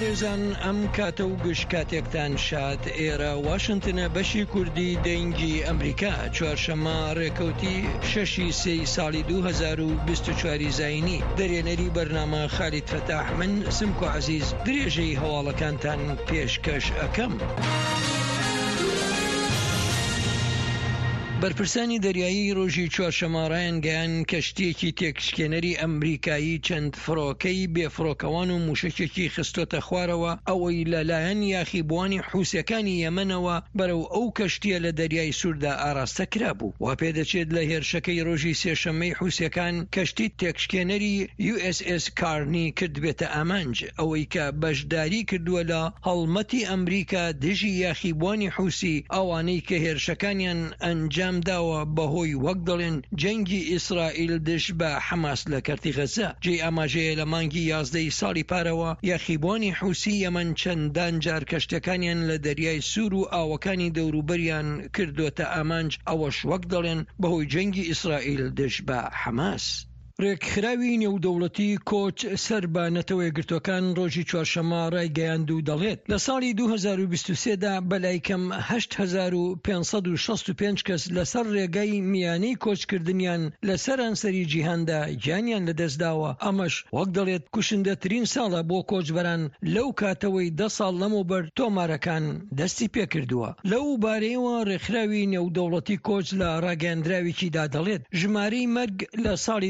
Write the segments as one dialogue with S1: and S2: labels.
S1: بەڕێزان ئەم کاتە و گشت کاتێکتان شاد ئێرە واشنتنە بەشی کوردی دەنگی ئەمریکا چوارشەممە ڕێکەوتی 6 ساڵی 2024 زاینی دەرێنەری بەرنامە خالید فەتاح من سمکو عەزیز درێژەی هەواڵەکانتان پێشکەش ئەکەم. بەرپرسانی دەریایی ڕۆژی چوارشەممە ڕایانگەیان کەشتیەکی تێکشکێنەری ئەمریکایی چەند فڕۆکەی بێفڕۆکەوان و موشکێکی خستۆتە خوارەوە ئەوەی لەلایەن یاخیبوانی حوسەکانی یەمەنەوە بەرەو ئەو کەشتیە لە دەریای سووردا ئاراستە کرابوو. وا پێدەچێت لە هێرشەکەی ڕۆژی سێشەممەی حوسەکان کەشتی تێکشکێنەری USS کارنی کردبێتە ئامانج، ئەوەی کە بەشداری کردووە لە هەڵمەتی ئەمریکا دژی یاخیبوانی حوسی ئەوانەی کە هێرشەکانیان ئەنجام داوە بەهۆی وەک دەڵێن جەنگی ئیسرائیل دژ بە حەماس لە کەرتی غەزە. جێ ئاماژەیە لە مانگی 11 ساڵی پارەوە یاخیبوانی حوسی یەمەن چەندان جار کەشتەکانیان لە دەریای سوور و ئاوەکانی دەوروبەریان کردوتە ئامانج، ئەوەش وەک دەڵێن بەهۆی جەنگی ئیسرائیل دژ بە حەماس. ڕێکخراوی نێودەوڵەتی کۆچ سەر بە نەتەوە یەکگرتووەکان ڕۆژی چوارشەممە ڕایگەیاند و دەڵێت لە ساڵی 2023دا بەلای کەم 8565 کەس لەسەر ڕێگای میانەی کۆچکردنیان لە سەرانسەری جیهاندا گیانیان لەدەستداوە. ئەمەش وەک دەڵێت کوشندەترین ساڵە بۆ کۆچبەران لەو کاتەوەی 10 ساڵ لەمەوبەر تۆمارەکان دەستی پێکردووە. لەو بارەیەوە ڕێکخراوی نێودەوڵەتی کۆچ لە ڕاگەیاندراوێکیدا دەڵێت ژمارەی مەرگ لە ساڵی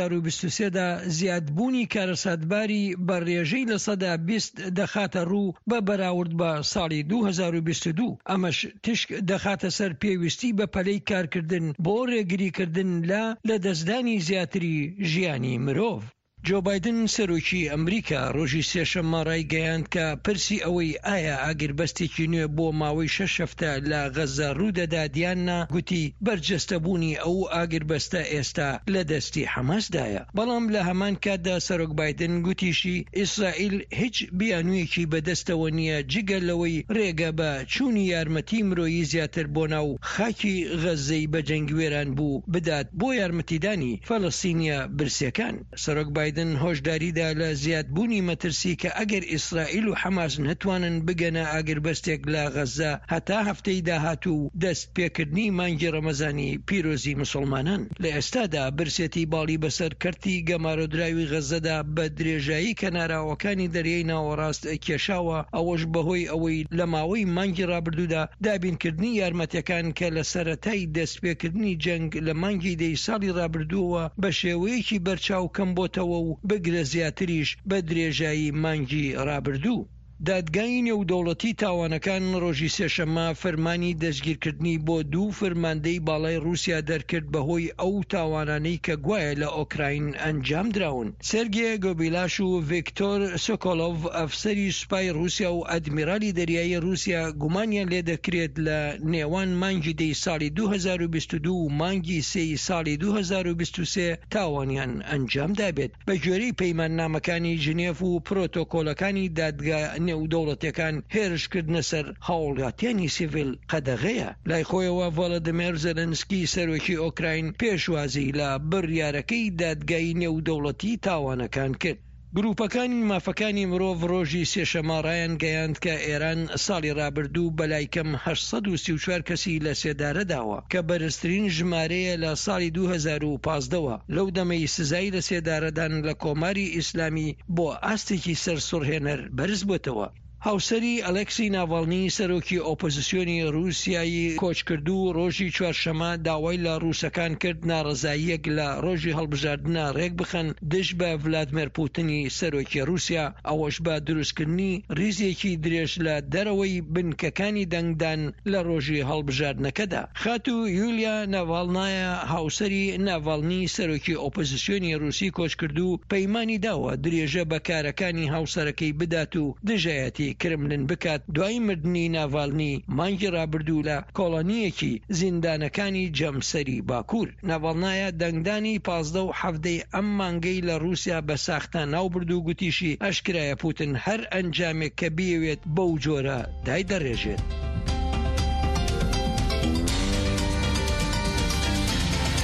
S1: 2023دا زیادبوونی کارەساتباری بە ڕێژەی لە 120 دەخاتە ڕوو بە بەراورد بە ساڵی 2022. ئەمەش تشک دەخاتە سەر پێویستی بە پەلەی کارکردن بۆ ڕێگریکردن لە دەستدانی زیاتری ژیانی مرۆڤ. جو بایدن سەرۆکی ئەمریکا ڕۆژی سێشەممە ڕایگەیاند کە پرسی ئەوەی ئایا ئاگربەستێکی نوێ بۆ ماوەی 6 هەفتە لە غەزە ڕوودەدا دیاننا گوتی بەرجەستەبوونی ئەو ئاگربەستە ئێستا لە دەستی حەماسدایە. بەڵام لە هەمان کاتدا سەرۆک بایدن گوتیشی ئیسرائیل هیچ بیانوویەکی بەدەستەوە نییە جگە لەوەی ڕێگە بە چوونی یارمەتی مرۆیی زیاتر بۆ ناو خاکی غەزەی بە جەنگوێران بوو بدات بۆ یارمەتیدانی فەڵەستینیە برسیەکان. سەرۆک بایدن هۆشداریدا لە زیادبوونی مەترسی کە ئەگەر ئیسرائیل و حەماس نەتوانن بگەنە ئاگربەستێک لە غەزە هەتا هەفتەی داهاتوو دەست پێکردنی مانگی ڕەمەزانی پیرۆزی مسلمانان. لە ئێستادا برسێتی باڵی بەسەر کەرتی گەمارۆدراوی غەزەدا بە درێژایی کەناراوەکانی دەریای ناوەڕاست کێشاوە، ئەوەش بەهۆی ئەوەی لە ماوەی مانگی ڕابردوودا دابینکردنی یارمەتیەکان کە لە سەرەتای دەستپێکردنی جەنگ لە مانگی دەی ساڵی ڕابردووە بە شێوەیەکی بەرچاو کەم بۆتەوە و بگرە زیاتریش بە درێژایی مانگی ڕابردوو. دادگای نێودەوڵەتی تاوانەکان ڕۆژی سێشەممە فەرمانی دەستگیرکردنی بۆ 2 فەرماندەی باڵای رووسیا دەرکرد بەهۆی ئەو تاوانانەی کە گوایە لە ئۆکراین ئەنجام دراون. سێرگێ گۆبیلاش و ڤیکتۆر سۆکۆلۆڤ ئەفسەری سوپای رووسیا و ئەدمیرالی دەریایی رووسیا گومانیان لێ دەکرێت لە نێوان مانگی دەی ساڵی 2022 و مانگی سێی ساڵی 2023 تاوانیان ئەنجام دابێت بە گوێرەی پەیماننامەکانی ژنێف و پرۆتۆکۆلەکانی دادگا نێودەوڵەتیەکان هێرشکردنە سەر هاوڵاتیانی سیڤیل قەدەغەیە. لای خۆیەوە ڤۆڵۆدیمیر زەلەنسکی سەرۆکی ئۆکراین پێشوازی لە بڕیارەکەی دادگای نێودەوڵەتی تاوانەکان کرد. گروپەکانی مافەکانی مرۆڤ ڕۆژی سێشەممە ڕایانگەیاند کە ئێران ساڵی ڕابردوو بەلای کەم 834 کەسی لە سێدارەداوە کە بەرزترین ژمارەیە لە ساڵی 2015ەوە. لەو دەمەی سزای لە سێدارەدان لە کۆماری ئیسلامی بۆ ئاستێکی سەرسوڕهێنەر بەرز بووتەوە. هاوسەری ئەلێکسی ناڤاڵنی سەرۆکی ئۆپۆزیسیۆنی رووسیایی کۆچکردوو ڕۆژی چوارشەممە داوای لە رووسەکان کرد ناڕەزاییەک لە ڕۆژی هەڵبژاردنە ڕێک بخەن دژ بە ڤلادیمیر پوتینی سەرۆکی رووسیا، ئەوەش بە دروستکردنی ریزێکی درێژ لە دەرەوەی بنکەکانی دەنگدان لە ڕۆژی هەڵبژاردنەکەدا. خاتو یولیا ناڤاڵنایە هاوسەری ناڤاڵنی سەرۆکی ئۆپۆزیسیۆنی رووسی کۆچکردوو پەیمانی داوە درێژە بە کارەکانی هاوسەرەکەی بدات و دژایەتی کرملن بکات دوای مردنی ناڤاڵنی مانگی ڕابردوو لە کۆڵۆنیەکی زیندانەکانی جەمسەری باکوور. ناڤاڵنایە دەنگدانی 15 و 17 ئەم مانگەی لە رووسیا بە ساختە ناوبرد و گوتیشی ئەشکرایە پوتین هەر ئەنجامێک کە بیەوێت بەو جۆرە دای دەڕێژێت.